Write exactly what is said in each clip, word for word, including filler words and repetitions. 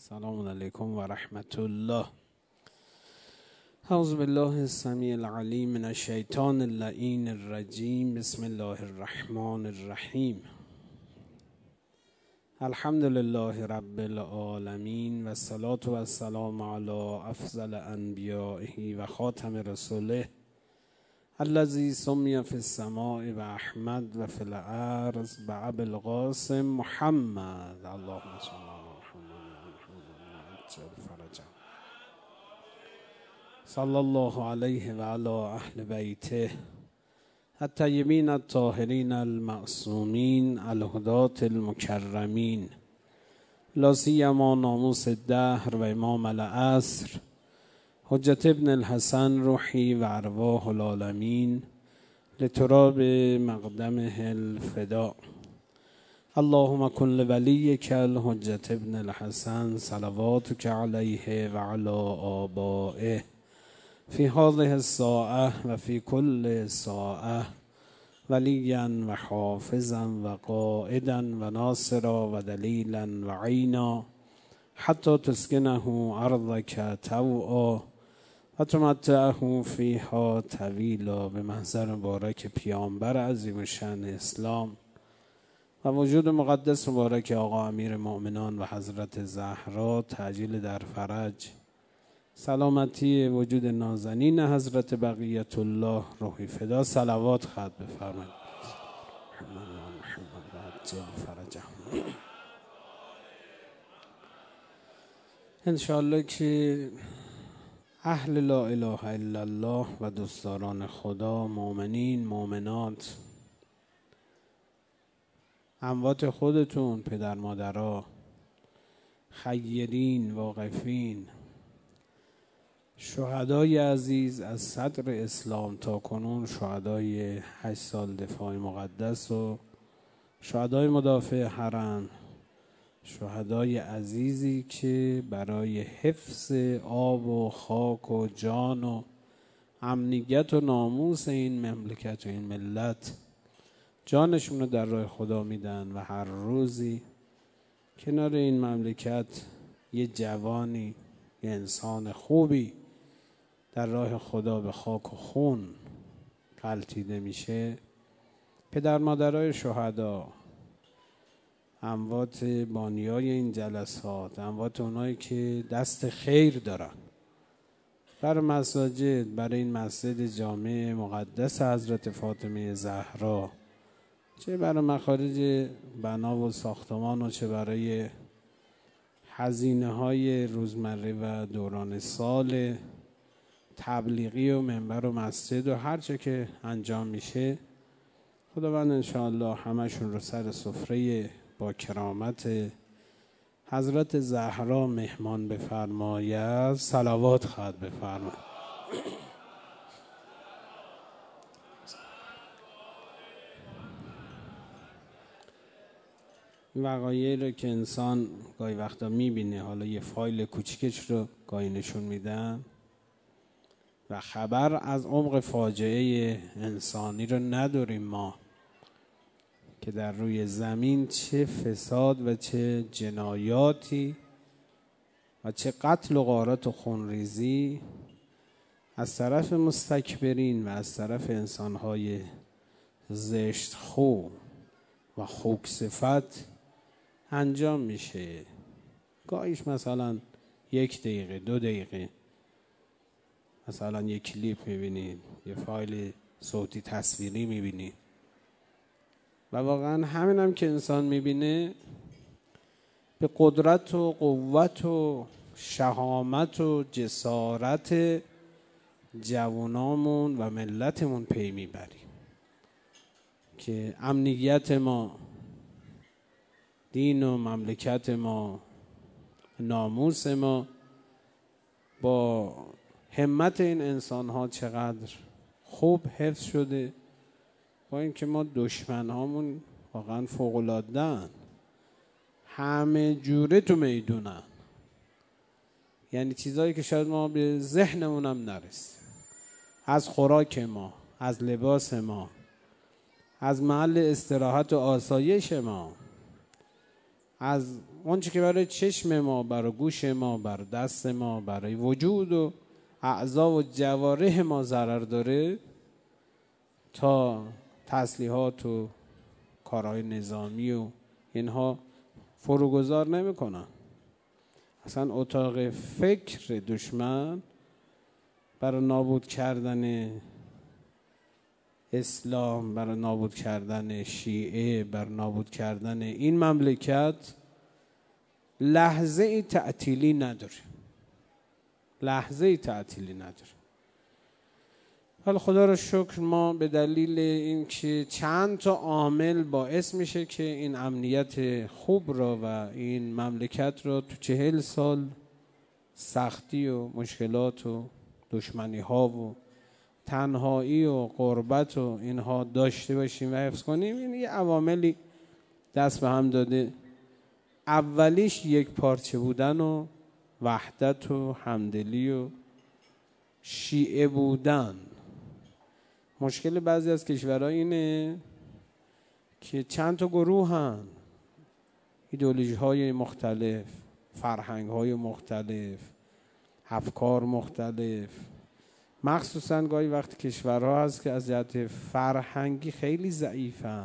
السلام علیکم و رحمت الله. اعوذ بالله السمیع العلیم من الشیطان اللعین الرجیم. بسم الله الرحمن الرحیم. الحمد لله رب العالمین و الصلاة و السلام علی افضل انبیائه و خاتم رسوله الذی سمی فی السماء و احمد و فی الارض و ابی القاسم محمد. اللهم صل علی فرجه. صلی الله علیه و علی اهل بیته الطیبین الطاهرین المعصومین الهداة المکرمین، لا سیما ناموس الدهر و امام العصر حجت ابن الحسن روحی و ارواح العالمین لتراب مقدمه الفدا. اللهم کن لولیک الحجت ابن الحسن صلواتک علیه و علی آبائه فی هذه الساعه و فی کل ساعه ولیا و حافظا و قائدا و ناصرا و دلیلا و عینا حتی تسکنه ارضک طوعا و تمتعه فیها طویلا. به محضر مبارک پیامبر عظیم الشأن اسلام و وجود مقدس مبارک آقا امیر مؤمنان و حضرت زهرا تعجیل در فرج، سلامتی وجود نازنین حضرت بقیت الله روحی فدا صلوات خط بفرمایید. انشاءالله که اهل لا اله الا الله و دوستداران خدا، مؤمنین، مؤمنات، اموات خودتون، پدر مادرها، خیرین، واقفین، شهدای عزیز از صدر اسلام تا کنون، شهدای هشت سال دفاع مقدس و شهدای مدافع حرم، شهدای عزیزی که برای حفظ آب و خاک و جان و امنیت و ناموس این مملکت و این ملت جانشون رو در راه خدا میدن و هر روزی کنار این مملکت یه جوانی، یه انسان خوبی در راه خدا به خاک و خون غلتیده میشه. پدر مادرای شهدا، اموات بانیای این جلسات، اموات اونایی که دست خیر دارن برای مساجد، برای این مسجد جامع مقدس حضرت فاطمه زهرا، چه برای مخارج بنا و ساختمان و چه برای هزینه های روزمره و دوران سال تبلیغی و منبر و مسجد و هر چه که انجام میشه. خداوند انشاءالله همشون رو سر سفره با کرامت حضرت زهرا مهمان بفرماید. صلوات خواهد بفرماید. وقایعی رو که انسان گاهی وقتا میبینه، حالا یه فایل کوچیکش رو گاهی نشون میدن و خبر از عمق فاجعه انسانی رو نداریم ما که در روی زمین چه فساد و چه جنایاتی و چه قتل و غارت و خونریزی از طرف مستکبرین و از طرف انسانهای زشت خو و خوک صفت انجام میشه. گاهیش مثلا یک دقیقه دو دقیقه مثلا یک کلیپ میبینید، یه فایل صوتی تصویری میبینید و واقعا همین هم که انسان میبینه به قدرت و قوت و شهامت و جسارت جوانامون و ملتمون پی میبریم که امنیت ما، دین و مملکت ما، ناموس ما با همت این انسان ها چقدر خوب حفظ شده، با اینکه ما دشمن هامون واقعا فوق العاده، همه جوره تو میدونن، یعنی چیزایی که شاید ما به ذهنمون هم نرسیم، از خوراک ما، از لباس ما، از محل استراحت و آسایش ما، از اونچه که برای چشم ما، برای گوش ما، برای دست ما، برای وجود و اعضا و جوارح ما ضرر داره، تا تسلیحات و کارهای نظامی و اینها فروگذار نمی کنن. اصلا اتاق فکر دشمن برای نابود کردن اسلام، برای نابود کردن شیعه، برای نابود کردن این مملکت لحظه ای تعطیلی نداره، لحظه ای تعطیلی نداره. حالا خدا را شکر ما به دلیل اینکه چند تا عامل باعث میشه که این امنیت خوب را و این مملکت را تو چهل سال سختی و مشکلات و دشمنی ها و تنهایی و غربت و اینها داشته باشیم و حفظ کنیم، این یه عواملی دست به هم داده. اولیش یک پارچه بودن و وحدت و همدلی و شیعه بودن. مشکل بعضی از کشورها اینه که چند تا گروه هن، ایدئولوژی های مختلف، فرهنگ های مختلف، افکار مختلف. مخصوصا گاهی وقت کشورها هست که از جهت فرهنگی خیلی ضعیفن،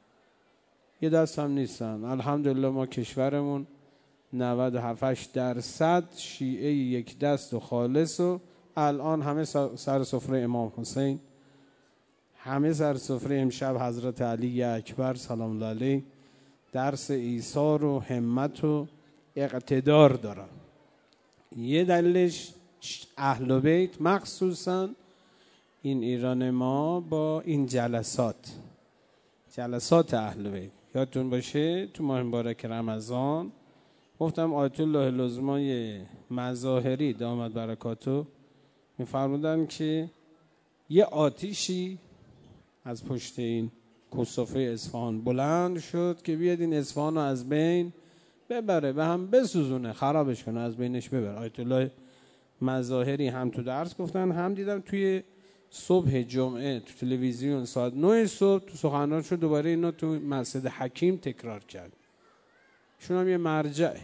یه دست هم نیستن. الحمدلله ما کشورمون نود و هفت درصد شیعه یک دست و خالص و الان همه سر سفره امام حسین، همه سر سفره امشب حضرت علی اکبر سلام الله علیه درس ایثار و همت و اقتدار دارن. یه دلیلش اهل بیت، مخصوصا این ایران ما با این جلسات جلسات اهل بیت. یادتون باشه تو ماه مبارک رمضان گفتم آیت الله العظمای مظاهری دامت برکاتو میفرمودن که یه آتیشی از پشت این کوسفه اصفهان بلند شد که بیاد این اصفهان رو از بین ببره، به هم بسوزونه، خرابش کنه، از بینش ببره. آیت الله مظاهری هم تو درس گفتن، هم دیدم توی صبح جمعه تو تلویزیون ساعت نه صبح تو سخنرانیشو دوباره اینا تو مسجد حکیم تکرار کرد. شون هم یه مرجعه،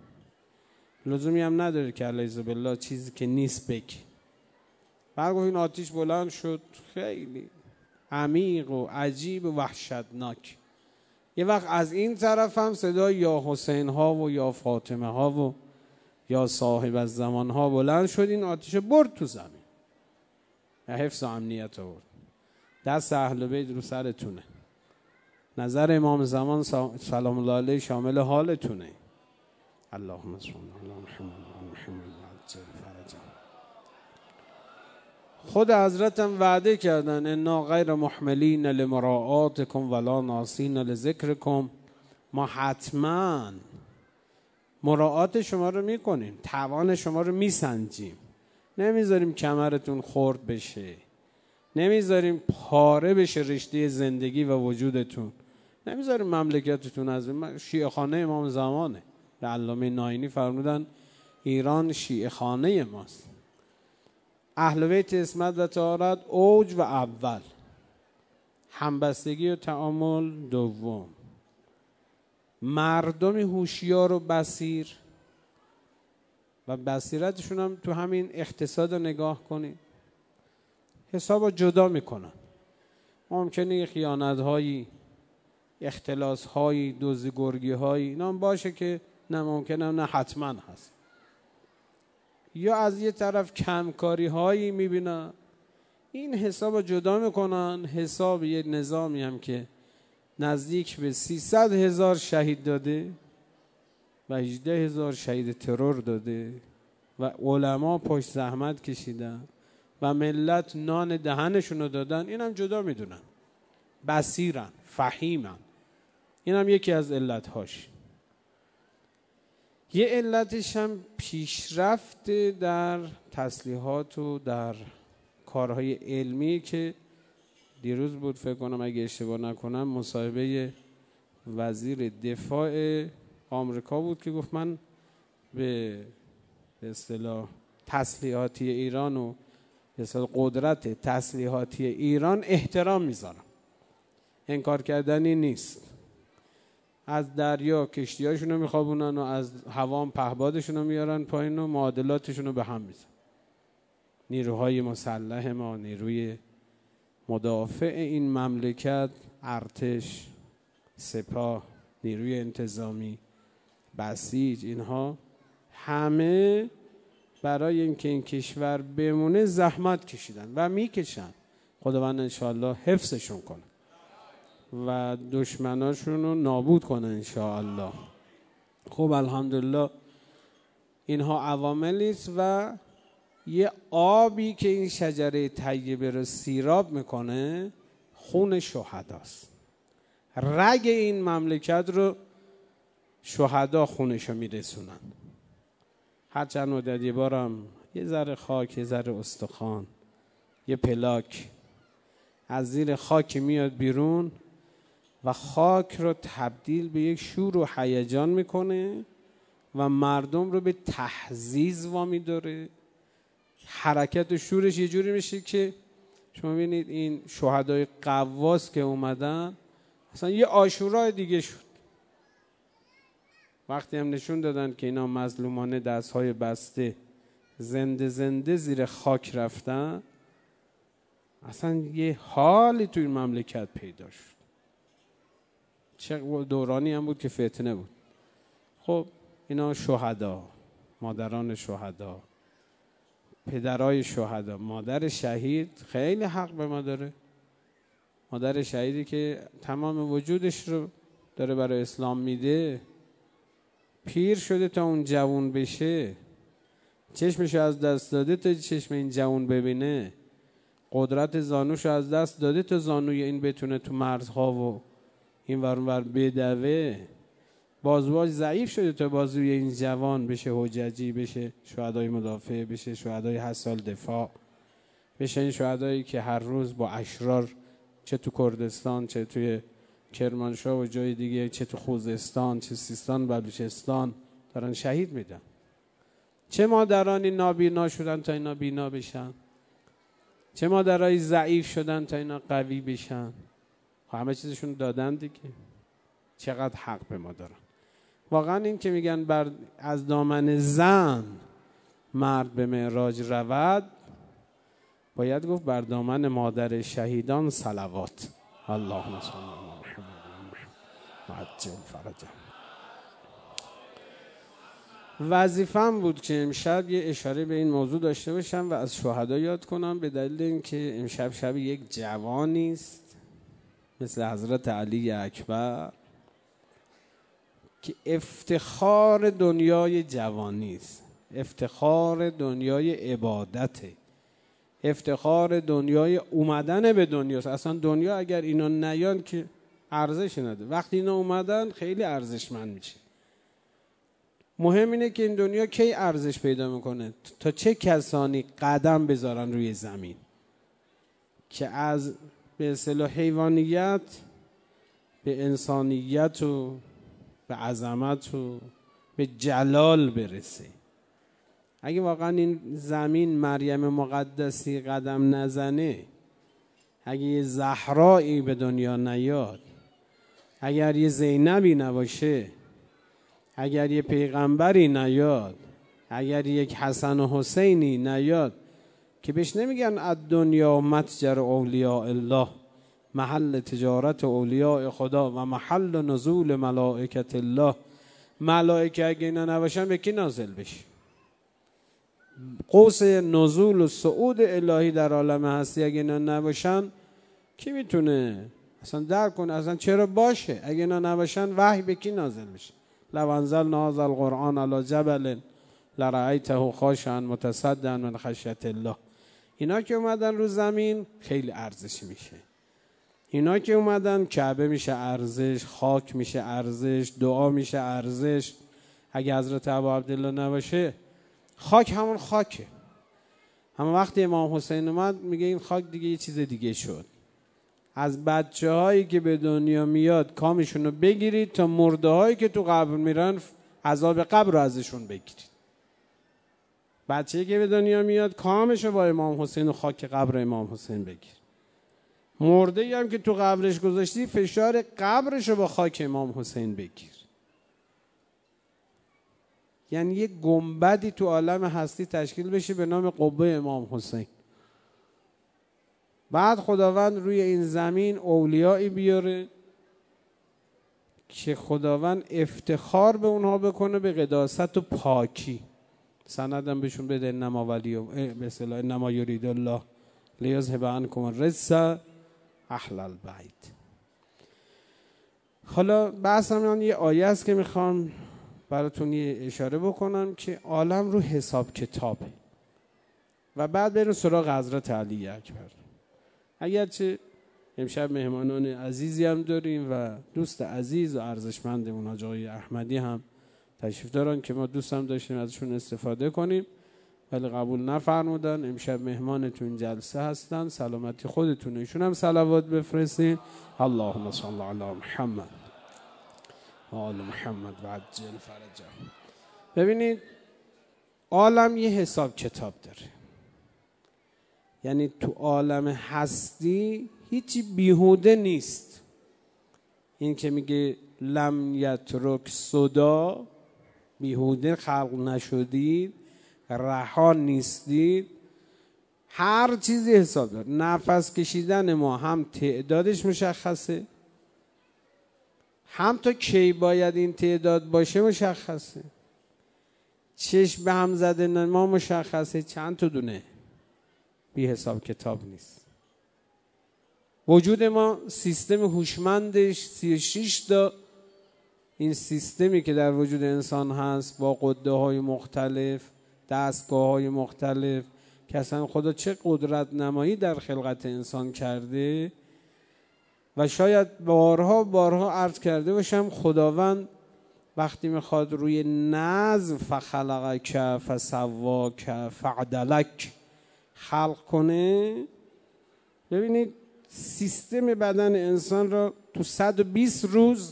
لزومی هم نداره که علیه بالله چیزی که نیست بگی. بعد این آتیش بلند شد، خیلی عمیق و عجیب و وحشتناک. یه وقت از این طرف هم صدای یا حسین ها و یا فاطمه ها و یا صاحب از زمان ها بلند شد، این آتیش برد تو زمین و حفظ و امنیت آورد. دست اهل بیت رو سرتونه. نظر امام زمان سلام الله علیه شامل حالتونه. اللهم صل علی محمد. خود حضرت هم وعده کردن انا غیر محملین لمراعاتکم ولا ناسین لذکرکم، ما حتما مراعات شما رو میکنیم، توان شما رو میسنجیم، نمیذاریم کمرتون خرد بشه، نمیذاریم پاره بشه رشته زندگی و وجودتون، نمیذاریم مملکتتون از شیعه خانه امام زمانه. علامه ناینی فرمودن ایران شیعه خانه ماست. اهل بیت عصمت و طهارت اوج و اول، همبستگی و تعامل دوم، مردم هوشیار و بصیر و بصیرتشون هم تو همین اقتصاد رو نگاه کنید، حساب رو جدا میکنن. ممکنه خیانت هایی، اختلاس هایی، دزد گرگی هایی اینا هم باشه که نه ممکنه نه حتما هست، یا از یه طرف کمکاری هایی میبینن، این حساب رو جدا میکنن. حساب یه نظامی هم که نزدیک به سیصد هزار شهید داده و هجده هزار شهید ترور داده و علما پشت زحمت کشیدن و ملت نان دهنشون رو دادن، این هم جدا میدونن، بصیرن، فهیمن. این هم یکی از علتهاش. یه علتش هم پیشرفت در تسلیحات و در کارهای علمی که دیروز بود فکر کنم اگه اشتباه نکنم مصاحبه وزیر دفاع آمریکا بود که گفت من به اصطلاح تسلیحاتی ایران و به اصطلاح قدرت تسلیحاتی ایران احترام میذارم، انکار کردنی نیست. از دریا کشتیاشون رو میخوابونن و از هوام پهبادشون رو میارن پایین و معادلاتشون رو به هم میزن. نیروهای مسلح ما، نیروی مدافع این مملکت، ارتش، سپاه، نیروی انتظامی، بسیج، اینها همه برای اینکه این کشور بمونه زحمت کشیدن و میکشن. خداوند انشاءالله حفظشون کنه و دشمناشون رو نابود کنه انشاءالله. خب الحمدلله اینها عواملی است و یه آبی که این شجره طیبه رو سیراب میکنه خون شهداست. رگ این مملکت رو شهدا خونش رو میرسونن. هر چند مدت یه بارم یه ذره خاک، یه ذره استخوان، یه پلاک از زیر خاک میاد بیرون و خاک رو تبدیل به یک شور و هیجان میکنه و مردم رو به تحزیز وامی داره. حرکت و شورش یه جوری میشه که شما ببینید این شهدای قواس که اومدن اصلا یه عاشورای دیگه شد. وقتی هم نشون دادن که اینا مظلومانه دستهای بسته زنده زنده زیر خاک رفتن، اصلا یه حالی توی مملکت پیدا شد. چه دورانی هم بود که فتنه بود. خب اینا شهدا، مادران شهدا، پدرای شهدا. مادر شهید خیلی حق به ما داره. مادر شهیدی که تمام وجودش رو داره برای اسلام میده، پیر شده تا اون جوان بشه، چشمشو از دست داده تا چشم این جوان ببینه، قدرت زانوشو از دست داده تا زانوی این بتونه تو مرزها و این ور ور بدوه، بازوهاش ضعیف شده تا بازوی این جوان بشه حججی، بشه شهدای مدافع، بشه شهدای هشت سال دفاع، بشه این شهدایی که هر روز با اشرار چه تو کردستان، چه توی کرمانشاه و جای دیگه، چه تو خوزستان، چه سیستان، بلوچستان دارن شهید میدن. چه مادرانی نابینا شدن تا اینا بینا بشن، چه مادرایی ضعیف شدن تا اینا قوی بشن. همه چیزشون دادن دیگه. چقدر حق به ما دارن. واقعا این که میگن بر از دامن زن مرد به معراج رود، باید گفت بر دامن مادر شهیدان صلوات. اللهم صل علی محمد عجل فرجهم. وظیفه‌ام بود که امشب یه اشاره به این موضوع داشته باشم و از شهدا یاد کنم، به دلیل اینکه امشب شب یک جوانی است مثل حضرت علی اکبر که افتخار دنیای جوانی است، افتخار دنیای عبادته، افتخار دنیای اومدن به دنیاست. اصلا دنیا اگر اینا نیان که ارزش نداره. وقتی اینا اومدن خیلی ارزشمند میشه. مهم اینه که این دنیا کی ارزش پیدا میکنه، تا چه کسانی قدم بذارن روی زمین که از به اصطلاح حیوانیت به انسانیت و به عظمت و به جلال برسه. اگه واقعا این زمین مریم مقدسی قدم نزنه، اگه یه زهرایی به دنیا نیاد، اگر یه زینبی نباشه، اگر یه پیغمبری نیاد، اگر یک حسن و حسینی نیاد که بهش نمیگن الدنیا متجر اولیاء الله، محل تجارت اولیاء خدا و محل نزول ملائکت الله. ملائکه اگه اینا نباشن به کی نازل بشه؟ قوس نزول و صعود الهی در عالم هستی اگه اینا نباشن کی میتونه اصلا درک کنه؟ اصلا چرا باشه؟ اگه اینا نباشن وحی به کی نازل میشه؟ لو انزلنا هذا القرآن على جبل لرأیته خاشعا متصدعا من خشیة الله. اینا که اومدن رو زمین خیلی ارزش میشه. اینا که اومدن کعبه میشه ارزش، خاک میشه ارزش، دعا میشه ارزش. اگه حضرت ابو عبدالله نباشه خاک همون خاکه. اما وقتی امام حسین اومد میگه این خاک دیگه یه چیز دیگه شد. از بچه هایی که به دنیا میاد کامشون رو بگیرید تا مرده هایی که تو قبر میرن عذاب قبر رو ازشون بگیرید. بچه‌ای که به دنیا میاد کامش رو با امام حسین و خاک قبر امام حسین بگیر. مرده هم که تو قبرش گذاشتی فشار قبرش رو با خاک امام حسین بگیر. یعنی یه گنبدی تو عالم هستی تشکیل بشه به نام قبه امام حسین. بعد خداوند روی این زمین اولیایی بیاره که خداوند افتخار به اونها بکنه به قداست و پاکی. سندم بهشون بده انما ولی به اصطلاح انما یرید الله لیذهب عنکم الرجس اهل البیت. حالا بحثم من یه آیه است که میخوام براتون یه اشاره بکنم که عالم رو حساب کتابه و بعد بریم سراغ حضرت علی اکبر. اگرچه امشب مهمانان عزیزی هم داریم و دوست عزیز و ارزشمندمون حاج آقای احمدی هم تشریف دارن که ما دوست هم داشتیم ازشون استفاده کنیم ولی قبول نفرمودن. امشب مهمانتون جلسه هستن، سلامتی خودتون. ایشون هم صلوات بفرستین. اللهم صل علی محمد و آل محمد و عجل فرجهم. ببینید عالم یه حساب کتاب داره. یعنی تو عالم هستی هیچی بیهوده نیست. این که میگه لم یترک صدا، بیهوده خلق نشدید، رها نیستید، هر چیزی حساب داره. نفس کشیدن ما هم تعدادش مشخصه، هم تا کی باید این تعداد باشه مشخصه. چشم به هم زدن ما مشخصه، چند تا دونه، بی حساب کتاب نیست. وجود ما سیستم هوشمندش سی و شش تا، این سیستمی که در وجود انسان هست با قده های مختلف، دستگاه های مختلف که اصلا خدا چه قدرت نمایی در خلقت انسان کرده و شاید بارها بارها عرض کرده باشم خداوند وقتی میخواد روی نظم فخلقک فسواک فعدلک خلق کنه، ببینید سیستم بدن انسان را تو صد و بیست روز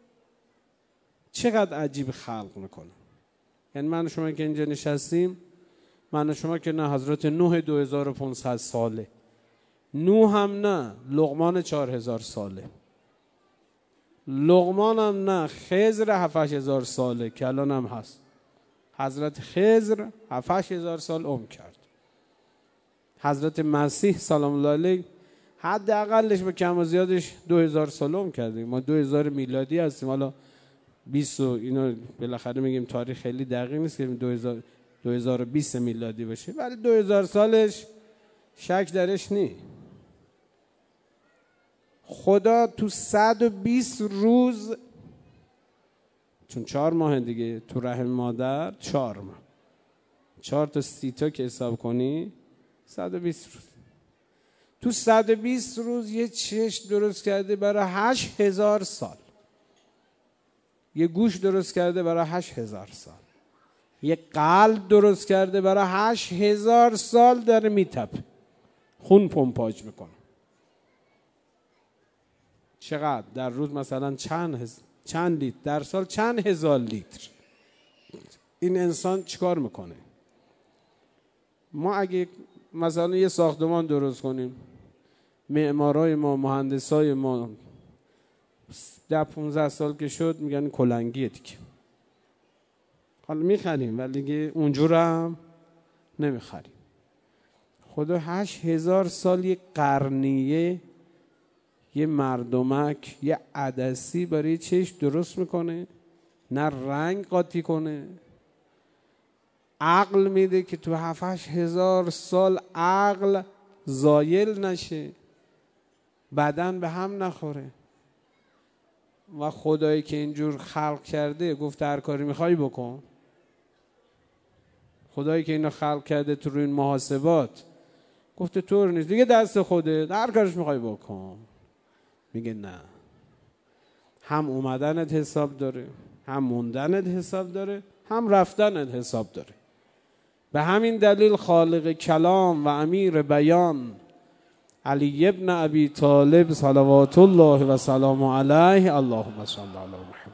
چقدر عجیب خلق میکنه. یعنی من و شما که اینجا نشستیم، من و شما که نه حضرت نوح دو هزار و پانصد ساله، نوح هم نه لقمان چهار هزار ساله، لقمان هم نه خضر هفت هزار ساله که الان هم هست. حضرت خضر هفت هزار سال عمر کرد. حضرت مسیح سلام الله علیه حداقلش با کم و زیادش دو هزار سال عمر کرده. ما دو هزار میلادی هستیم. حالا بیست اینو بالاخره میگیم تاریخ خیلی دقیق نیست که دو هزار و بیست میلادی باشه، ولی دو هزار سالش شک درش نی. خدا تو صد و بیست روز، چون چهار ماه دیگه تو رحم مادر، چهار ماه، چهار تا سی تا که حساب کنی صد و بیست روز، تو صد و بیست روز یه چشم درست کرده برای هشت هزار سال، یه گوش درست کرده برای هشت هزار سال، یه قلب درست کرده برای هشت هزار سال داره میتپه، خون پمپاژ میکنه. چقدر در روز؟ مثلا چند هز... چند لیتر در سال؟ چند هزار لیتر. این انسان چیکار میکنه؟ ما اگه مثلا یه ساختمان درست کنیم، معمارای ما، مهندسای ما ده پونزده سال که شد میگن کلنگیه دیگه، حالا میخریم ولی دیگه اونجور هم نمیخریم. خدا هشت هزار سال یه قرنیه، یه مردمک، یه عدسی برای چشم درست میکنه، نه رنگ قاطی کنه، عقل میده که تو هفت هزار سال عقل زایل نشه، بدن به هم نخوره. و خدایی که اینجور خلق کرده گفته هر کاری میخوای بکن. خدایی که اینو خلق کرده تو روی این محاسبات گفته طور نیست دیگه، دست خوده، هر کارش میخوای بکن. میگه نه، هم اومدنت حساب داره، هم موندنت حساب داره، هم رفتنت حساب داره. به همین دلیل خالق کلام و امیر بیان علی ابن ابی طالب صلوات الله و سلام علیه، اللهم صل علی محمد،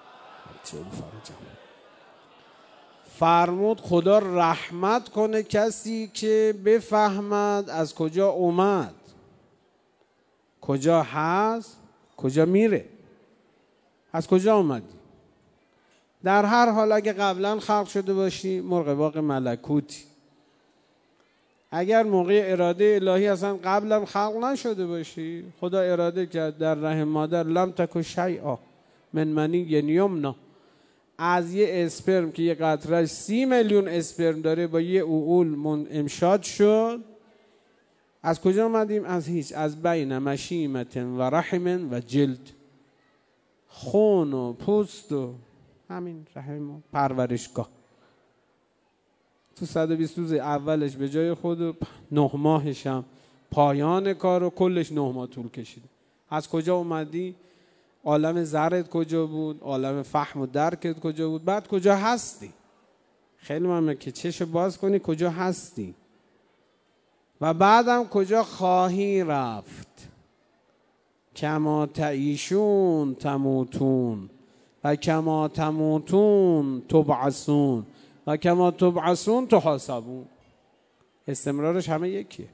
فرمود خدا رحمت کنه کسی که بفهمد از کجا اومد. کجا هست، کجا میره، از کجا اومدی. در هر حال اگه قبلا خلق شده باشی مرغ باغ ملکوتی، اگر موقع اراده الهی اصلا قبلا خلق نشده باشی، خدا اراده کرد در رحم مادر لم تکن شیئا من منی یمنا، از یه اسپرم که یه قطرهش سی میلیون اسپرم داره با یه اوول امشاد شد. از کجا آمدیم؟ از هیچ، از بین مشیمت و رحم و جلد، خون و پوست و همین رحم و پرورشگاه. تو صد و بیست روز اولش به جای خود و نه ماهش هم پایان کار و کلش نه ماه طول کشیده. از کجا اومدی؟ عالم ذرت کجا بود؟ عالم فهم و درکت کجا بود؟ بعد کجا هستی؟ خیلی مهمه که چشم باز کنی کجا هستی و بعدم کجا خواهی رفت. کما تعیشون تموتون و کما تموتون تبعثون و کما تبعثون تحاسبون. استمرارش همه یکیه.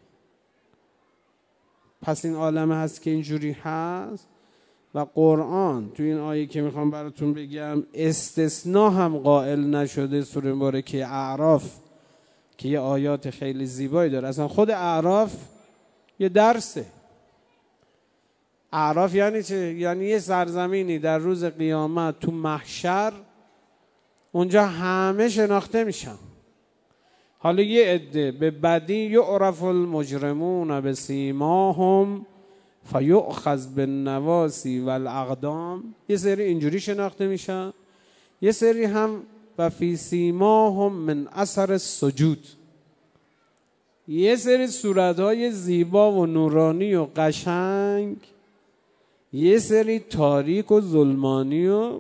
پس این عالم هست که اینجوری هست و قرآن تو این آیه که میخوام براتون بگم استثناء هم قائل نشده. سوره مبارکه اعراف که یه آیات خیلی زیبایی داره، اصلا خود اعراف یه درسه. اعراف یعنی چه؟ یعنی یه سرزمینی در روز قیامت تو محشر، اونجا همه شناخته میشن. حالا یه عده به بدی یعرف المجرمون بسیماهم فیؤخذ بالنواصی والاقدام، یه سری اینجوری شناخته میشن، یه سری هم و فی سیماهم من اثر السجود، یه سری صورتهای زیبا و نورانی و قشنگ، یه سری تاریک و ظلمانی و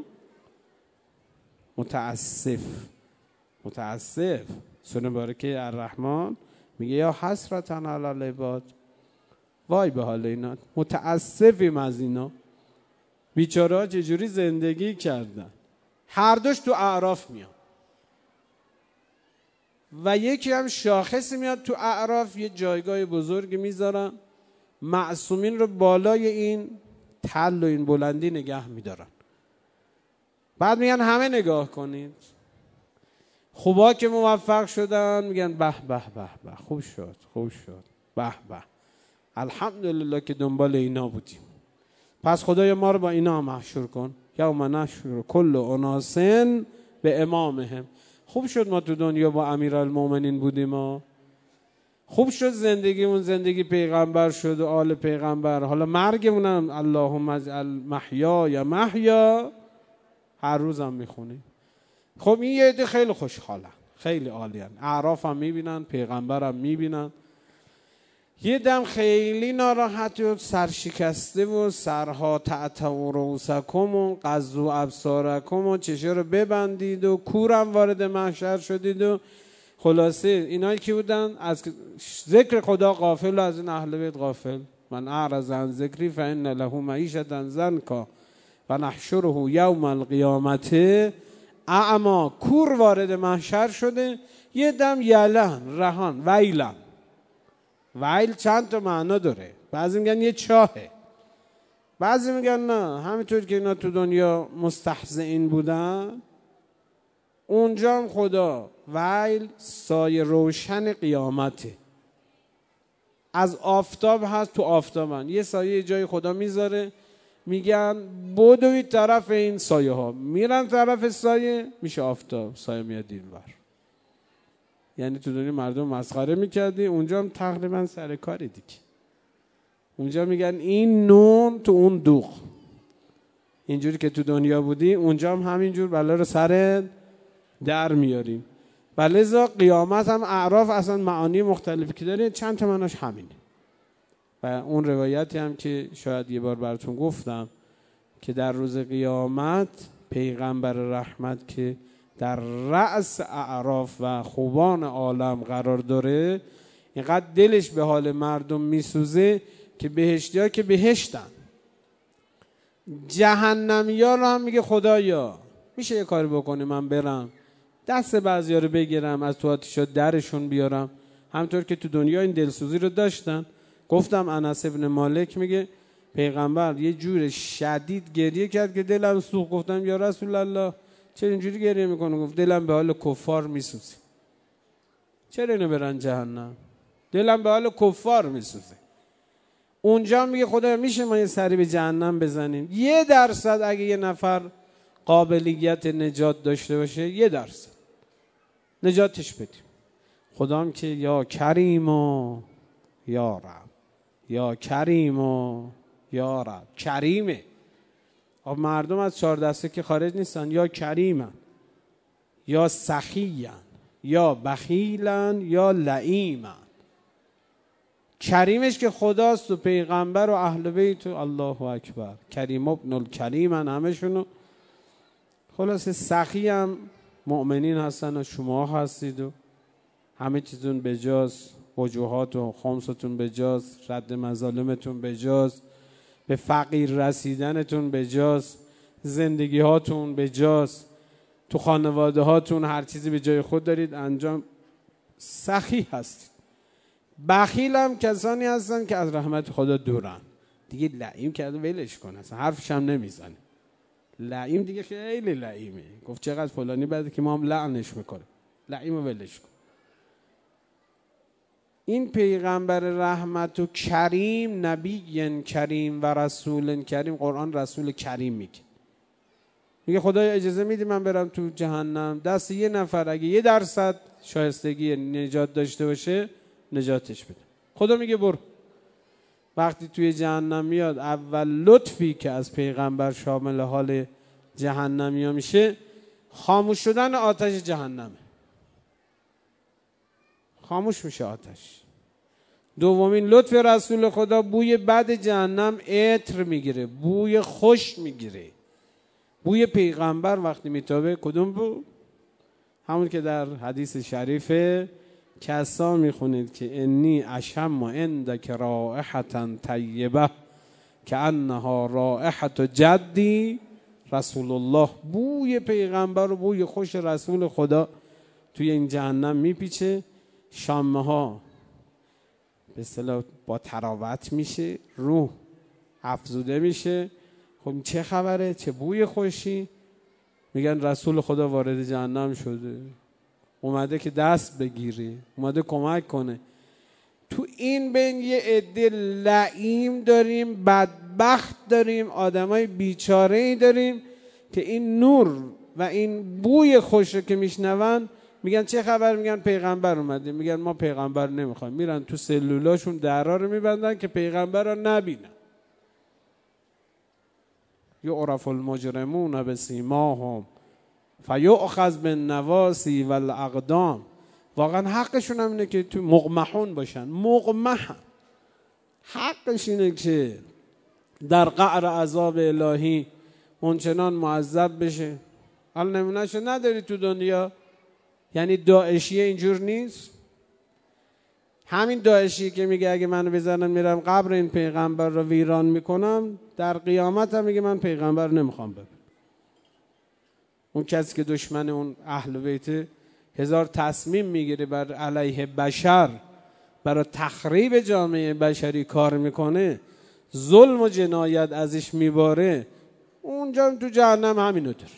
متاسف. متاسف سوره مبارکه الرحمن میگه یا حسرتا علی العباد، وای به حال اینا، متاسفیم از اینا، بیچاره ها چجوری زندگی کردن. هر دوش تو اعراف میاد و یکی هم شاخصی میاد تو اعراف، یه جایگاه بزرگی میذارن، معصومین رو بالای این تل و این بلندی نگه میدارن. بعد میگن همه نگاه کنید. خوبا که موفق شدن میگن به به به به، خوب شد خوب شد، به به الحمدلله که دنبال اینا بودیم. پس خدای ما رو با اینا محشور کن. یوم نحشر کل اناس به امامهم. خوب شد ما تو دنیا با امیرالمومنین بودیم، ما خوب شد زندگیمون زندگی پیغمبر شد و آل پیغمبر. حالا مرگمون هم اللهم اجعل محیای محیا هر روزم میخونیم. خب این یه عده خیلی خوشحالن، خیلی عالیان، اعراف هم میبینن، پیغمبر هم میبینن. یه دم خیلی ناراحت و سرشکسته و سرها تعتو رؤوسکم و قضوا ابصارکم و چشم رو ببندید و کورم وارد محشر شدید و خلاصه اینایی که بودن از ذکر خدا غافل و از این اهل بیت غافل. من اعرض عن ذکری فان له معیشة ضنکا و نحشره یوم القیامت اعمی. کور وارد محشر شده. یه دم یلن رهان ویلن. ویل چند تا معنا داره. بعضی میگن یه چاهه، بعضی میگن نه، همینطور که اینا تو دنیا مستهزئین بودن اونجا هم خدا ویل سایه روشن قیامته. از آفتاب هست، تو آفتابن، یه سایه جای خدا میذاره، میگن بدوید طرف این سایه ها، میرن طرف سایه، میشه آفتاب، سایه میاد اینور. یعنی تو دنیا مردم مسخره میکردی، اونجا هم تقریبا سر کاری دیگه. اونجا میگن این نون تو اون دوغ، اینجوری که تو دنیا بودی اونجا هم همینجور بلا رو سر در میاریم. بلذا قیامت هم اعراف اصلا معانی مختلفی که داره، چند تا معناش همینه. و اون روایتی هم که شاید یه بار براتون گفتم که در روز قیامت پیغمبر رحمت که در رأس اعراف و خوبان عالم قرار داره، اینقدر دلش به حال مردم میسوزه که بهشتی ها که بهشتن، جهنمی ها رو هم میگه خدایا میشه یه کاری بکنی من برم دست بعضی ها رو بگیرم از تو آتیشا درشون بیارم. همطور که تو دنیا این دلسوزی رو داشتن. گفتم انس ابن مالک میگه پیغمبر یه جور شدید گریه کرد که دلم سوخت. گفتم یا رسول الله چرا اینجوری گریه میکنه؟ گفت دلم به حال کفار میسوزه. چرا اینو برن جهنم؟ دلم به حال کفار میسوزه. اونجا میگه خدا میشه ما یه سری به جهنم بزنیم؟ یه درصد اگه یه نفر قابلیت نجات داشته باشه، یه درصد نجاتش بدیم. خدا هم که یا کریم و یا رب، یا کریم و یا رب. کریمه. آب مردم از چهار دسته که خارج نیستن، یا کریمن، یا سخیین، یا بخیلن، یا لعیمن. کریمش که خداست و پیغمبر و اهل بیت و الله اکبر، کریم ابن الکریمن همشونو. خلاصه سخی هم مؤمنین هستن و شما هستید و همه چیزتون بجاز، وجوهات و خمستون بجاز، رد مظالمتون بجاز، به فقیر رسیدنتون بجاز، زندگی هاتون بجاز، تو خانواده هاتون هر چیزی به جای خود دارید انجام. سخی هستید. بخیل هم کسانی هستن که از رحمت خدا دورن. دیگه لعیم کرده ولش کن، اصلا حرفش هم نمیزنه. لعیم دیگه خیلی لعیمه. گفت چقدر فلانی بده که ما هم لعنش میکنه. لعیم رو ولش کن. این پیغمبر رحمت و کریم، نبی کریم و رسول کریم، قرآن رسول کریم میگه. میگه خدای اجازه میدی من برم تو جهنم؟ دست یه نفر اگه یه درصد شایستگی نجات داشته باشه نجاتش بده. خدا میگه برو. وقتی توی جهنم میاد، اول لطفی که از پیغمبر شامل حال جهنمی ها میشه خاموش شدن آتش جهنمه. خاموش میشه آتش. دومین لطف رسول خدا، بوی بد جهنم عطر میگیره، بوی خوش میگیره. بوی پیغمبر وقتی میتابه کدوم بو؟ همون که در حدیث شریفه کسا میخونید که انی اشم عندک رائحة طیبه کانها رائحة جدی رسول الله. بوی پیغمبر و بوی خوش رسول خدا توی این جهنم میپیچه. شامه ها به اصطلاح با تراوت میشه، روح افزوده میشه. خب چه خبره؟ چه بوی خوشی؟ میگن رسول خدا وارد جهنم شده، اومده که دست بگیره، اومده کمک کنه. تو این بین یه عده لعیم داریم، بدبخت داریم، آدمای بیچاره‌ای داریم که این نور و این بوی خوش رو که میشنون میگن چه خبر؟ میگن پیغمبر اومده. میگن ما پیغمبر نمیخوایم. میرن تو سلولاشون درا رو میبندن که پیغمبر رو نبینن. یعرف المجرمون بسیماهم فیؤخذ بالنواصی والاقدام. واقعا حقشون هم اینه که تو مقمحون باشن. مقمح حقش اینه که در قعر عذاب الهی اونچنان معذب بشه. حالا نمونهشو نداری تو دنیا؟ یعنی داعشیه اینجور نیست؟ همین داعشی که میگه اگه منو بزنن میرم قبر این پیغمبر رو ویران میکنم، در قیامت هم میگه من پیغمبر نمیخوام ببینم. اون کسی که دشمن اون اهل بیت هزار تصمیم میگیره بر علیه بشر، برای تخریب جامعه بشری کار میکنه، ظلم و جنایت ازش میباره، اونجا تو جهنم همینو داره.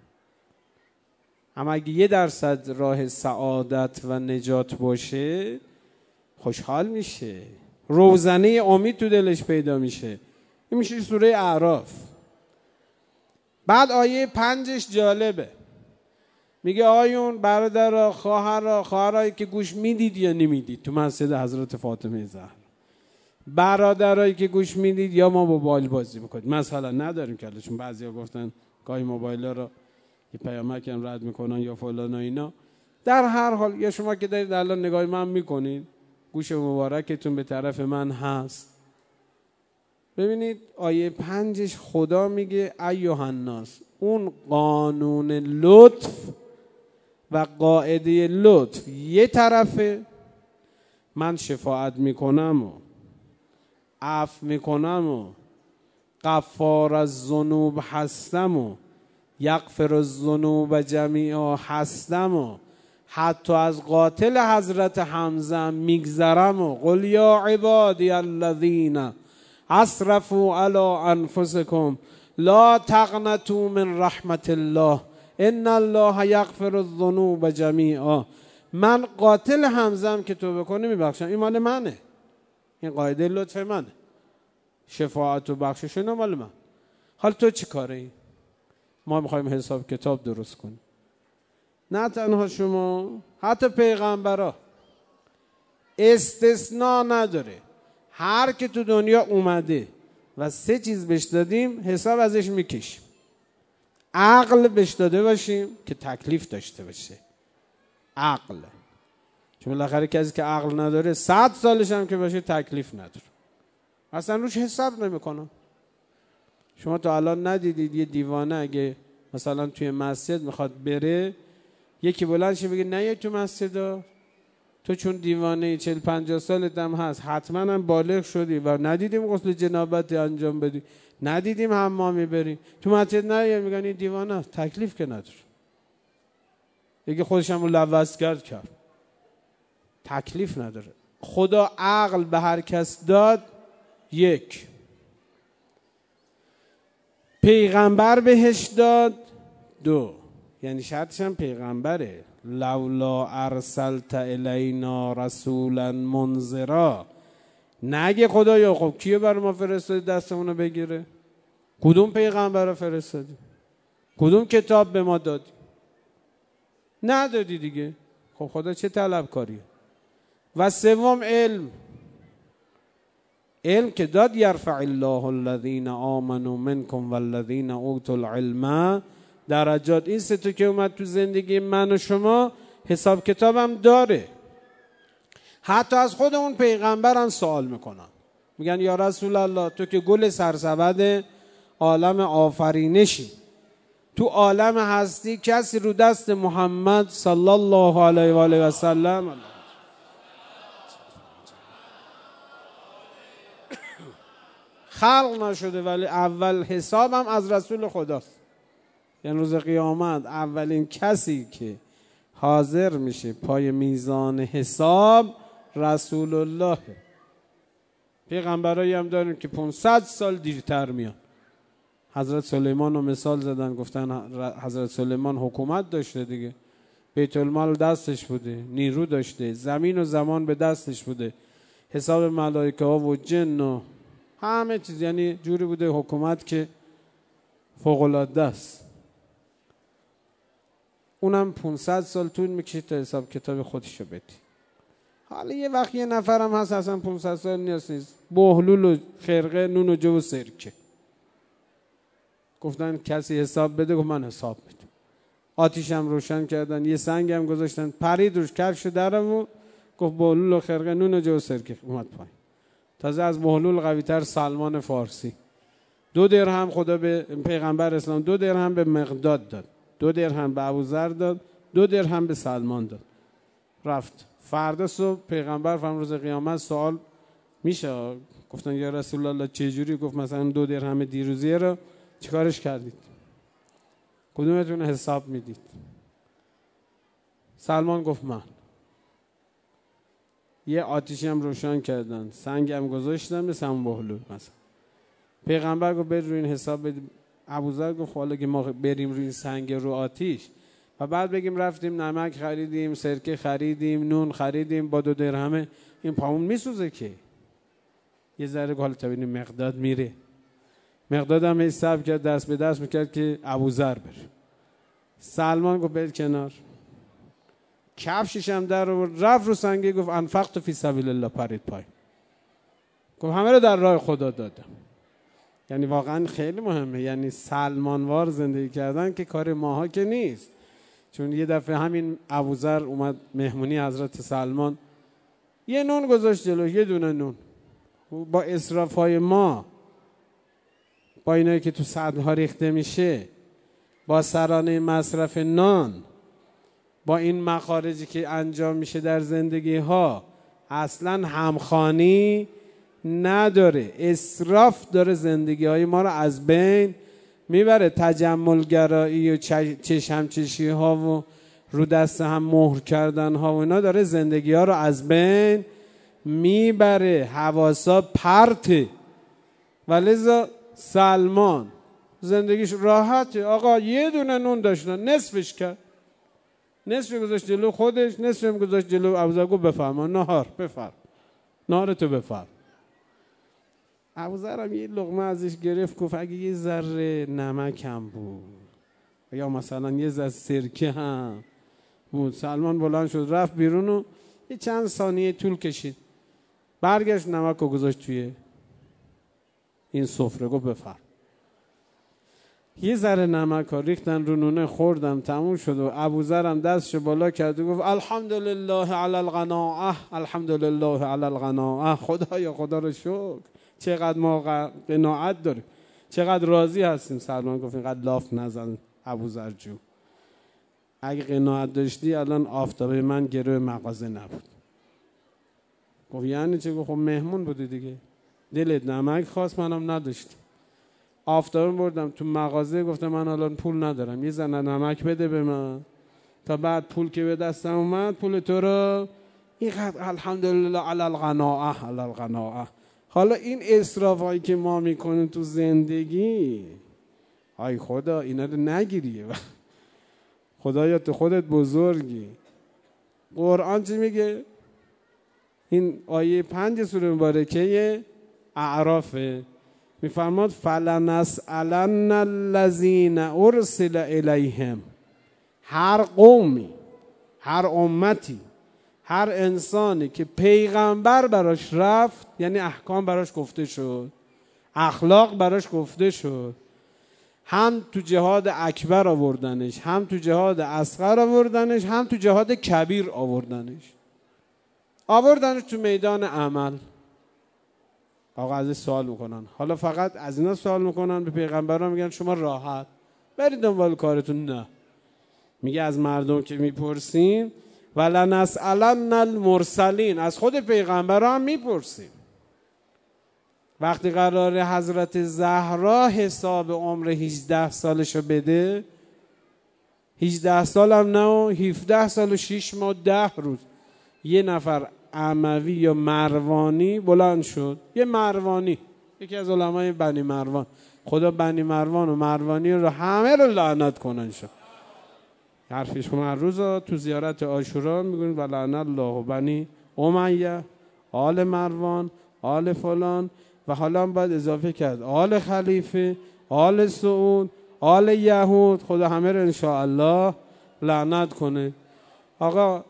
اما اگه یه درصد راه سعادت و نجات باشه خوشحال میشه، روزنه امید تو دلش پیدا میشه. این میشه سوره اعراف. بعد آیه پنجش جالبه. میگه آیون برادرها، خواهرها، خواهرایی که گوش میدید یا نمیدید تو مسجد حضرت فاطمه زهرا، برادرایی که گوش میدید یا ما موبایل بازی میکنید، مثلا نداریم که چون بعضیا گفتن گاهی موبایل رو یه پیامک هم رد میکنن یا فلان و اینا. در هر حال یا شما که دارید الان نگاه من میکنید، گوش مبارکتون به طرف من هست. ببینید آیه پنجش خدا میگه ایها الناس، اون قانون لطف و قاعده لطف یه طرفه، من شفاعت میکنم و عفو میکنم و غفار الذنوب هستم و یغفر الذنوب جمیعا هستم و حتی از قاتل حضرت حمزه میگذرم و قل یا عبادی الذین اسرفوا علی انفسکم لا تقنطوا من رحمت الله ان الله یغفر الذنوب جمیعا. من قاتل حمزم که توبه کنه میبخشم. این مال منه، این قاعده لطف منه، شفاعت و بخشش اینا مال من. حال تو چی کاره ای؟ ما میخوایم حساب کتاب درست کنیم. نه تنها شما، حتی پیغمبرا استثناء نداره. هر که تو دنیا اومده و سه چیز بهش دادیم حساب ازش میکشیم. عقل بهش داده باشیم که تکلیف داشته باشه، عقل. چون بالاخره کسی که عقل نداره صد سالش هم که باشه تکلیف نداره، اصلا روش حساب نمیکنه. شما تا الان ندیدید یه دیوانه اگه مثلا توی مسجد میخواد بره، یکی بلند شه بگه نه تو مسجد، تو چون دیوانه چهل پنجاه سالت هم هست حتما هم بالغ شدی و ندیدیم غسل جنابت انجام بدی، ندیدیم حمامی بری، تو مسجد نه. میگن این دیوانه، تکلیف که نداره. یکی خودش هم لوث کرد کرد، تکلیف نداره. خدا عقل به هر کس داد، یک. پیغمبر بهش داد، دو. یعنی شرطش هم پیغمبره. لولا ارسلت الینا رسولا منذرا. نگه خدایا خب کیو برای ما فرستادی دستمونو بگیره؟ کدوم پیغمبر رو فرستادی؟ کدوم کتاب به ما دادی؟ ندادی دیگه. خب خدا چه طلبکاریه؟ و سوم علم. علم که داد یرفع الله الذین آمنوا منکم والذین اوتوا العلم درجات. این سه تا که اومد تو زندگی من و شما حساب کتابم داره. حتی از خود اون پیغمبرم سوال میکنن، میگن یا رسول الله تو که گل سرسبد عالم آفرینشی، تو عالم هستی کسی رو دست محمد صلی الله علیه و آله و سلم خلق نشده، ولی اول حسابم از رسول خداست. یعنی روز قیامت اولین کسی که حاضر میشه پای میزان حساب رسول الله. پیغمبرایی هم داریم که پانصد سال دیرتر میان. حضرت سلیمان رو مثال زدن، گفتن حضرت سلیمان حکومت داشته دیگه، بیت المال دستش بوده، نیرو داشته، زمین و زمان به دستش بوده، حساب ملائکه ها و جن و همه چیز، یعنی جوری بوده حکومت که فوق العاده است. اونم پانصد سال طول میکشه تا حساب کتاب خودشو بدی. حالا یه وقت یه نفرم هست اصلا پانصد سال نیست نیست بهلول و خرقه نون و جو و سرکه. گفتن کسی حساب بده، گفت من حساب میدم. آتیش هم روشن کردن، یه سنگ هم گذاشتن، پرید روش، کفش درم و گفت بهلول و خرقه نون و جو و سرکه. اومد پایین. تازه از بهلول قوی تر سلمان فارسی. دو درهم خدا به پیغمبر اسلام دو درهم به مقداد داد، دو درهم به ابوذر داد، دو درهم به سلمان داد. رفت. فردا صبح پیغمبر فرم روز قیامت سوال میشه. گفتن یا رسول الله چه جوری؟ گفت مثلا دو درهم دیروزیه رو چیکارش کردید؟ کدومتون حساب میدید؟ سلمان گفت من. یه آتیشی هم روشن کردن، سنگ هم گذاشتن به سم بهلول مثلا. پیغمبر گفت برید روی این حساب بدید. ابوذر گفت حالا که ما بریم روی این سنگ رو آتیش و بعد بگیم رفتیم نمک خریدیم، سرکه خریدیم، نون خریدیم با دو درهمه، این پامون میسوزه که. یه ذره حالا تبینیم مقداد میره. مقداد هم حساب کرد، دست به دست میکرد که ابوذر بره. سلمان گفت برید کنار. کفشش هم در آورد، رفت رو سنگه، گفت انفقت فی سبیل الله، پرید پای. گفت همه رو در راه خدا دادم. یعنی واقعا خیلی مهمه، یعنی سلمانوار زندگی کردن که کار ماها که نیست. چون یه دفعه همین ابوذر اومد مهمونی حضرت سلمان، یه نون گذاشت جلو، یه دونه نون. با اسرافهای ما، با اینایی که تو صدها ریخته میشه، با سرانه مصرف نان، با این مخارجی که انجام میشه در زندگی ها، اصلا همخوانی نداره. اسراف داره زندگی های ما رو از بین میبره. تجمل گرایی و چشم چشی ها و رو دست هم مهر کردن ها و اینا داره زندگی ها رو از بین میبره. حواسا پرته. ولذا سلمان زندگیش راحته. آقا یه دونه نون داشتن، نصفش کرد، نصف گذاشت جلو خودش، نصف هم گذاشت جلو ابوذر. گفت بفرما نهار، بفرم نهارتو بفرم. ابوذر هم یه لقمه ازش گرفت، گفت اگه یه ذره نمک هم بود یا مثلا یه ذره سرکه هم بود. سلمان بلند شد رفت بیرون و یه چند ثانیه طول کشید، برگشت نمک رو گذاشت توی این سفره. گفت بفرم. یه ذره نمک ها ریختن رو نونه، خوردم تموم شد و ابوذر هم دستشو بالا کرد و گفت الحمدلله علی القناعه، الحمدلله علی القناعه. خدایا خدا رو شکر، چقدر ما قناعت داریم، چقدر راضی هستیم. سلمان گفت اینقدر لاف نزن ابوذر جو، اگه قناعت داشتی الان آفتابه من گروه مغازه نبود. گفت یعنی چه؟ گفت خب مهمون بودی دیگه، دلت نمک خواست منم نداشتم، آفتابه بردم تو مغازه، گفتم من الان پول ندارم، یه زن نمک بده به من تا بعد پول که به دستم اومد پول تو رو. اینقدر الحمدلله علی القناعه، علی القناعه. حالا این اسراف هایی که ما میکنیم تو زندگی، ای خدا اینا رو نگیریه. خدایا تو خودت بزرگی. قرآن چی میگه؟ این آیه پنج سوره مبارکه اعرافه، میفرماد فلنسألن الذین ارسل الیهم. هر قومی، هر امتی، هر انسانی که پیغمبر براش رفت، یعنی احکام براش گفته شد، اخلاق براش گفته شد، هم تو جهاد اکبر آوردنش، هم تو جهاد اصغر آوردنش، هم تو جهاد کبیر آوردنش، آوردنش تو میدان عمل. آقا ازش سوال میکنن، حالا فقط از اینا سوال میکنن، به پیغمبران میگن شما راحت برید دنبال کارتون. نه، میگه از مردم که میپرسیم ولنسألن المرسلین، از خود پیغمبران میپرسیم. وقتی قراره حضرت زهرا حساب عمر هجده سالشو بده، هجده سال هم نه و هفده سال و شش ماه ده روز، یه نفر اموی یا مروانی بلند شد. یه مروانی، یکی از علمای بنی مروان، خدا بنی مروان و مروانی رو همه رو لعنت کنن. شد حرفش ما هر روز تو زیارت عاشورا میگن ولعن الله بنی امیه، آل مروان، آل فلان، و حالا هم باید اضافه کرد آل خلیفه، آل سعود، آل یهود. خدا همه رو انشاءالله لعنت کنه. آقا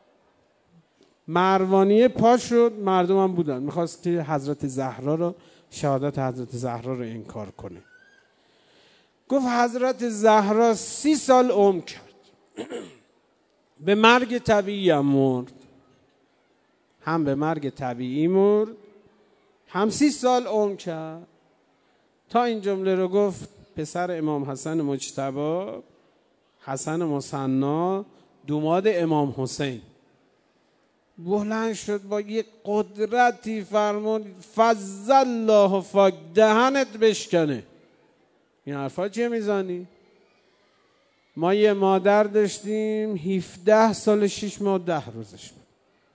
مروانی پا شد، مردم هم بودن، میخواست که حضرت زهرا رو، شهادت حضرت زهرا رو انکار کنه. گفت حضرت زهرا سی سال عمر کرد، به مرگ طبیعی هم مرد، هم به مرگ طبیعی مرد، هم سی سال عمر کرد. تا این جمله رو گفت پسر امام حسن مجتبی، حسن مثنا، دوماد امام حسین، بلند شد با یک قدرتی فرمود فضل الله فاک، دهنت بشکنه. این حرفا چیه میزنی؟ ما یه مادر داشتیم هفده سال شش ماه ده روزش بود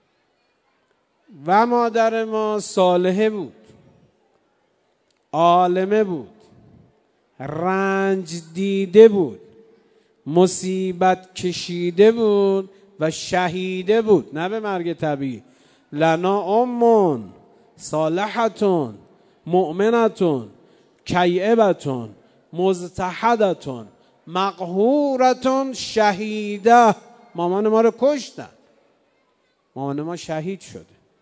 و مادر ما صالحه بود، عالمه بود، رنج دیده بود، مصیبت کشیده بود و شهیده بود، نه به مرگ طبیعی. لنا امون صالحتون مؤمنتون کیعبتون مزتحدتون مقهورتون شهیده. مامان ما رو کشتن، مامان ما شهید شده،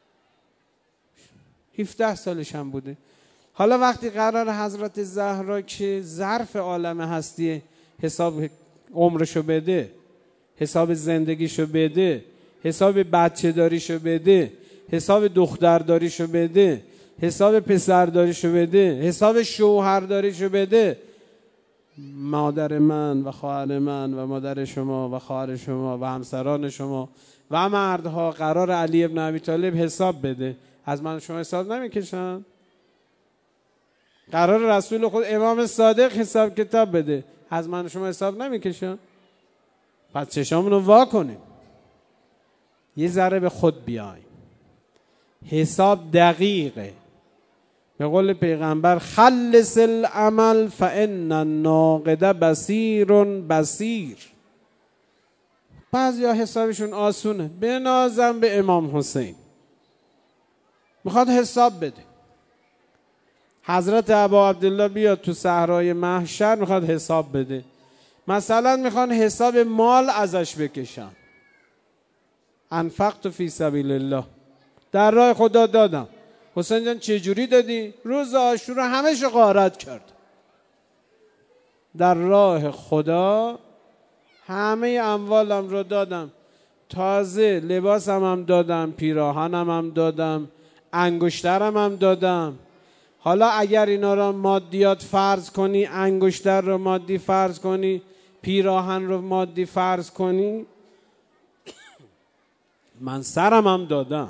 هفده سالش هم بوده. حالا وقتی قرار حضرت زهرا که ظرف عالم هستی حساب عمرشو بده، حساب زندگیشو بده، حساب بچه داریشو بده، حساب دختر داریشو بده، حساب پسر داریشو بده، حساب شوهر داریشو بده، مادر من و خواهر من و مادر شما و خواهر شما و همسران شما و مردها قرار علی ابن ابی طالب حساب بده، از من شما حساب نمیکشن؟ قرار رسول خود امام صادق حساب کتاب بده، از من شما حساب نمیکشن؟ پس چشامونو وا کنیم، یه ذره به خود بیایم. حساب دقیقه، به قول پیغمبر خلص العمل فان الناقد بصیر بصیر. بعضی ها حسابشون آسونه، بنازم به امام حسین، میخواد حساب بده. حضرت ابا عبدالله بیاد تو صحرای محشر میخواد حساب بده. مثلا میخوان حساب مال ازش بکشن. انفقت فی سبیل الله، در راه خدا دادم. حسین جان چجوری دادی؟ روز عاشورا همه شو غارت کرد. در راه خدا همه اموالم رو دادم، تازه لباسم هم دادم، پیراهنم هم دادم، انگشترم هم دادم. حالا اگر اینا رو مادیات فرض کنی، انگشتر رو مادی فرض کنی، پیراهن رو مادی فرض کنی، من سرم هم دادم.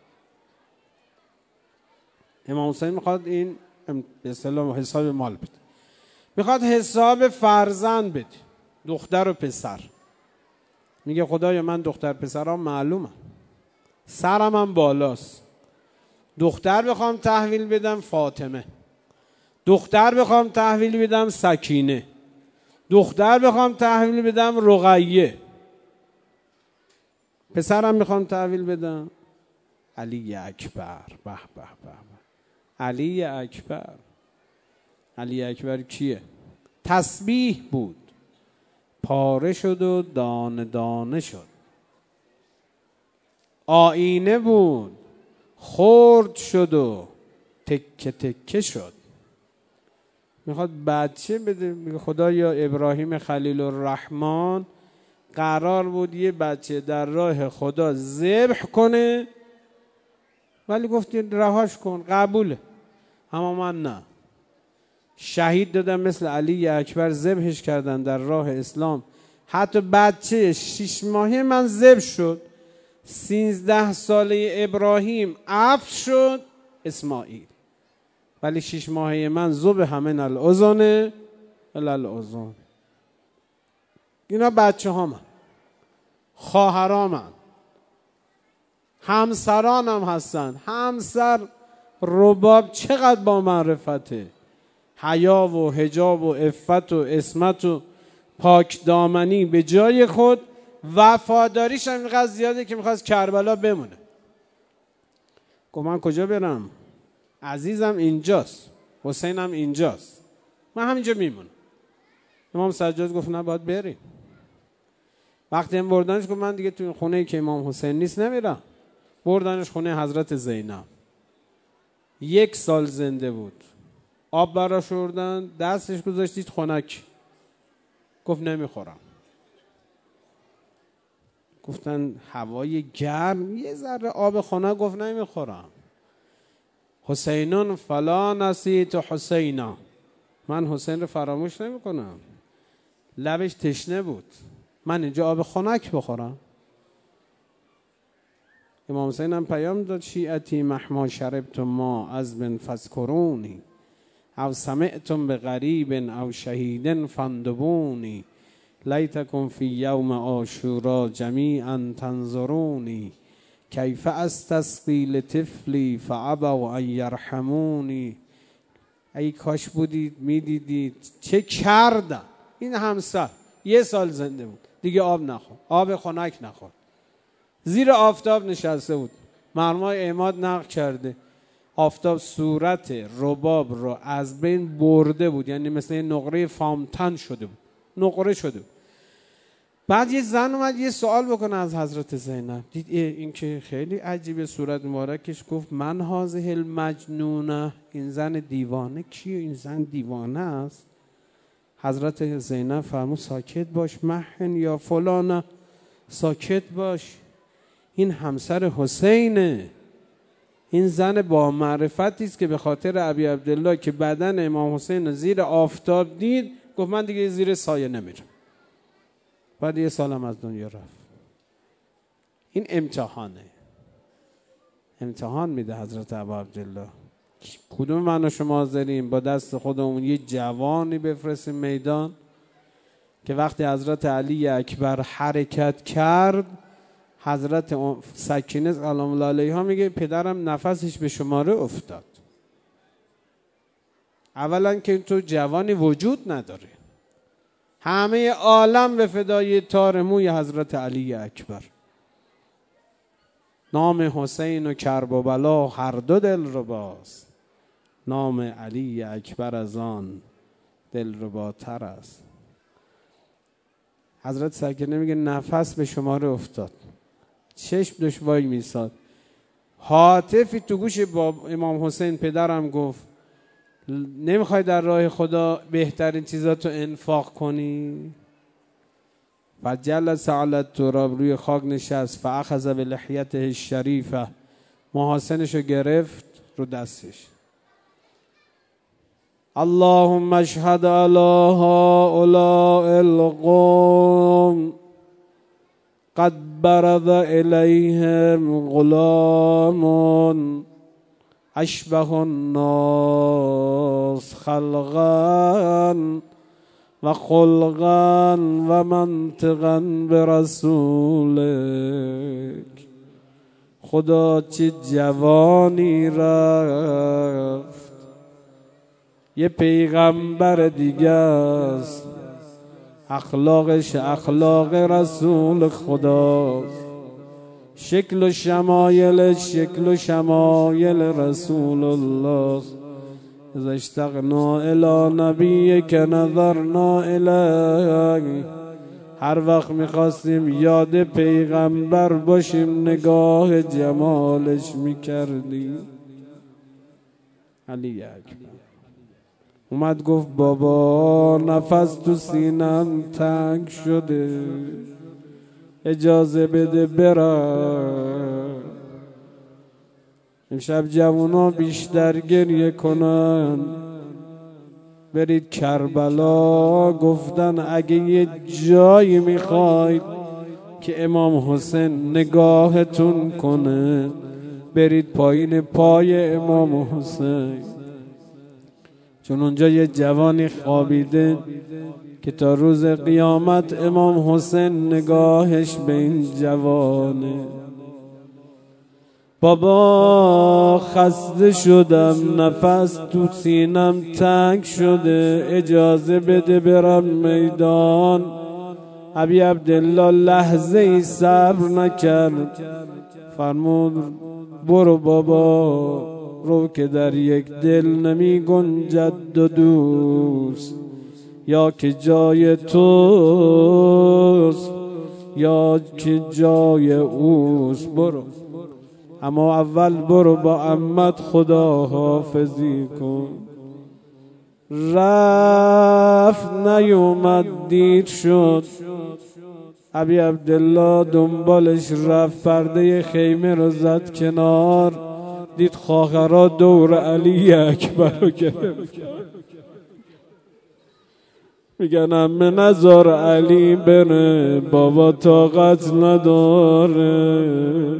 امام حسین میخواد این به اصطلاح حساب مال بده، میخواد حساب فرزند بده، دختر و پسر. میگه خدایا من دختر پسرام معلومه، سرم هم بالاست. دختر بخوام تحویل بدم فاطمه، دختر بخوام تحویل بدم سکینه، دختر بخوام تحویل بدم رقیه، پسرم میخوام تحویل بدم علی اکبر. به به به، علی اکبر. علی اکبر کیه؟ تسبیح بود، پاره شد و دانه دانه شد. آینه بود، خرد شد و تکه تکه شد. میخواد بچه بده. میگه خدایا ابراهیم خلیل الرحمن قرار بود یه بچه در راه خدا ذبح کنه، ولی گفتی رهاش کن، قبوله. اما من نه، شهید دادم مثل علی اکبر، ذبحش کردن در راه اسلام. حتی بچه شش ماهه من ذبح شد. سیزده ساله ابراهیم عفو شد اسماعیل، ولی شش ماهه من ذبح من الاذن الی الاذن. اینا بچه ها من، خواهرام من، همسرانم هستن. همسر رباب چقدر با معرفته، حیا و حجاب و عفت و عصمت و پاک دامنی به جای خود، وفاداریش هم اینقدر زیاده که میخواست کربلا بمونه. گفت من کجا برم؟ عزیزم اینجاست، حسینم اینجاست، من همینجا میمونم. امام سجاد گفت نه باید بریم. وقتی هم بردنش گفت من دیگه تو خونه ای که امام حسین نیست نمیرم. بردنش خونه حضرت زینب. یک سال زنده بود. آب براش آوردن، دستش گذاشتید خنک، گفت نمیخورم. گفتن هوای گرم، یه ذره آب خنک، گفت نمیخورم. حسینون فلا نسیت حسینا، من حسین رو فراموش نمیکنم. لبش تشنه بود، من اینجا آب خنک بخورم. امام حسین هم پیام داد شیعتی مهما شربتم ما عذب فاذکرونی او سمعتم بغریب او شهید فاندبونی لیتکم فی یوم عاشورا جمیعا تنظرونی کیف استسقی لطفلی فابوا ان یرحمونی. ای کاش بودید میدیدید چه کردم. این همسر یه سال زنده بود، دیگه آب نخور، آب خنک نخور، زیر آفتاب نشسته بود. مرمای عماد نقل کرده آفتاب صورت رباب رو از بین برده بود، یعنی مثل نقره فامتن شده بود، نقره شده بود. بعد یه زن اومد یه سوال بکنه از حضرت زینب، دید این که خیلی عجیبه صورت مبارکش. گفت من هذه المجنونه، این زن دیوانه کیه؟ این زن دیوانه است. حضرت زینب فرمود ساکت باش محن یا فلانه، ساکت باش، این همسر حسینه. این زن با معرفتی است که به خاطر ابی عبدالله که بدن امام حسین زیر آفتاب دید، گفت من دیگه زیر سایه نمیرم. بعد یه سالم از دنیا رفت. این امتحانه، امتحان میده حضرت ابا عبدالله. کدوم من و شما حاضریم با دست خودمون یه جوانی بفرستیم میدان که وقتی حضرت علی اکبر حرکت کرد، حضرت سکینه سلام الله علیها میگه پدرم نفسش به شماره افتاد. اولا که تو جوانی وجود نداره، همه عالم به فدای تار موی حضرت علی اکبر. نام حسین و کرب و بلا هر دو دل رباست، نام علی اکبر از آن دل رباتر است. حضرت سکینه میگه نفس به شماره افتاد، چشم داشت وای میساد، هاتفی تو گوش با امام حسین پدرم گفت نمیخوای در راه خدا بهترین چیزاتو انفاق کنی؟ فجلس علی التراب، روی خاک نشست، فاخذ بلحیته الشریفه، محاسنشو گرفت رو دستش. اللهم اشهد علی هؤلاء القوم قد برز الیهم غلام اشبه الناس خلقا و خلقا و منطقا برسولک. خدا چه جوانی رفت، یه پیغمبر دیگه است، اخلاقش اخلاق رسول خداست، شکل و شمایلش شکل و شمایل رسول الله. اذا اشتقنا الى نبیک نظرنا الیه، هر وقت میخواستیم یاد پیغمبر باشیم نگاه جمالش میکردیم. علی اکبر اومد گفت بابا نفس تو سینم تنگ شده، اجازه بده برم. امشب جوونا بیشتر گریه کنن، برید کربلا. گفتن اگه یه جایی میخواید که امام حسین نگاهتون کنه، برید پایین پای امام حسین، چون اونجا یه جوانی خوابیده که تا روز قیامت امام حسین نگاهش به این جوانه. بابا خسته شدم، نفس تو سینم تنگ شده، اجازه بده برم میدان. ابی عبدالله لحظه ای صبر نکرد، فرمود برو بابا، رو که در یک دل نمی گنجد دو دوست، یا که جای توست یا که جای اوست. برو، اما اول برو با عمت خدا حافظی کن. رفت نیومد دیر شد، ابی عبدالله دنبالش رفت، پرده خیمه رو زد کنار، دید خواهرها دور علی اکبر رو گرفت. میگن عمه نزار علی بره، بابا طاقت نداره.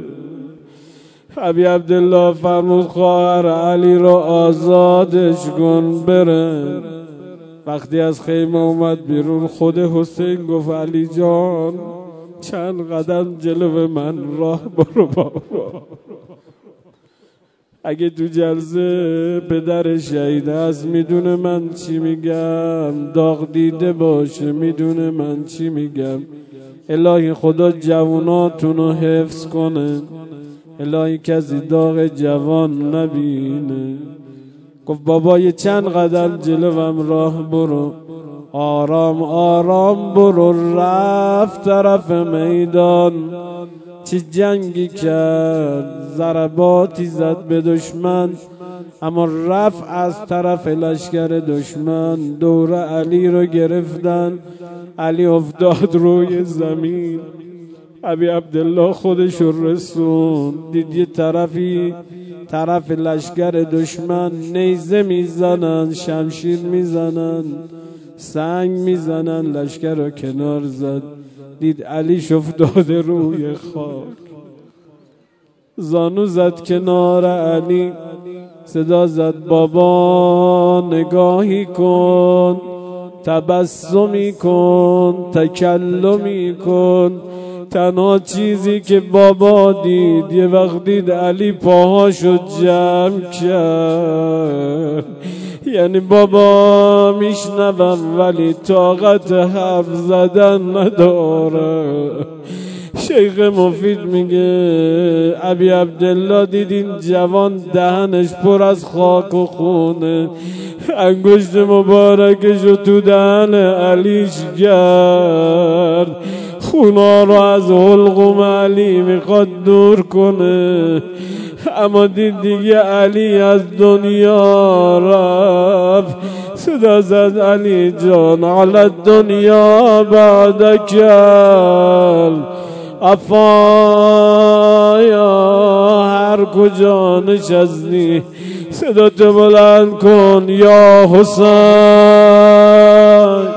ابی عبدالله فرمود خواهر علی رو آزادش کن بره. وقتی از خیمه اومد بیرون، خود حسین گفت علی جان چند قدم جلو من راه برو بابا. اگه تو جلسه پدر شهید هست میدونه من چی میگم، داغ دیده باشه میدونه من چی میگم. الهی خدا جواناتونو حفظ کنه، الهی کسی داغ جوان نبینه. گفت بابا یه چند قدم جلوم راه برو، آرام آرام برو. رفت طرف میدان، چه جنگی کرد، ضرباتی زد به دشمن، اما رفت از طرف لشکر دشمن. دور علی رو گرفتن، علی افتاد روی زمین. ابی عبدالله خودش رو رسون، دید یه طرفی طرف لشکر دشمن نیزه میزنن، شمشیر میزنن، سنگ میزنن، لشکر رو کنار زد. دید علیش افتاده روی خاک، زانو زد کنار علی، صدا زد بابا نگاهی کن، تبسمی کن، تکلمی کن. تنها چیزی که بابا دید، یه وقت دید علی پاهاشو جمع کرد، یعنی بابا میشنوم ولی طاقت حرف زدن نداره. شیخ مفید میگه ابی عبدالله دیدین جوان دهنش پر از خاک و خونه، انگشت مبارکش رو تو دهن علیش گرد، خونا رو از حلقوم علی میخواد دور کنه. اما دید دیگه علی از دنیا رفت، صدا زد علی جان علی دنیا بعدکل افایا، هر کجا نشستی صدا تو بلند کن یا حسین.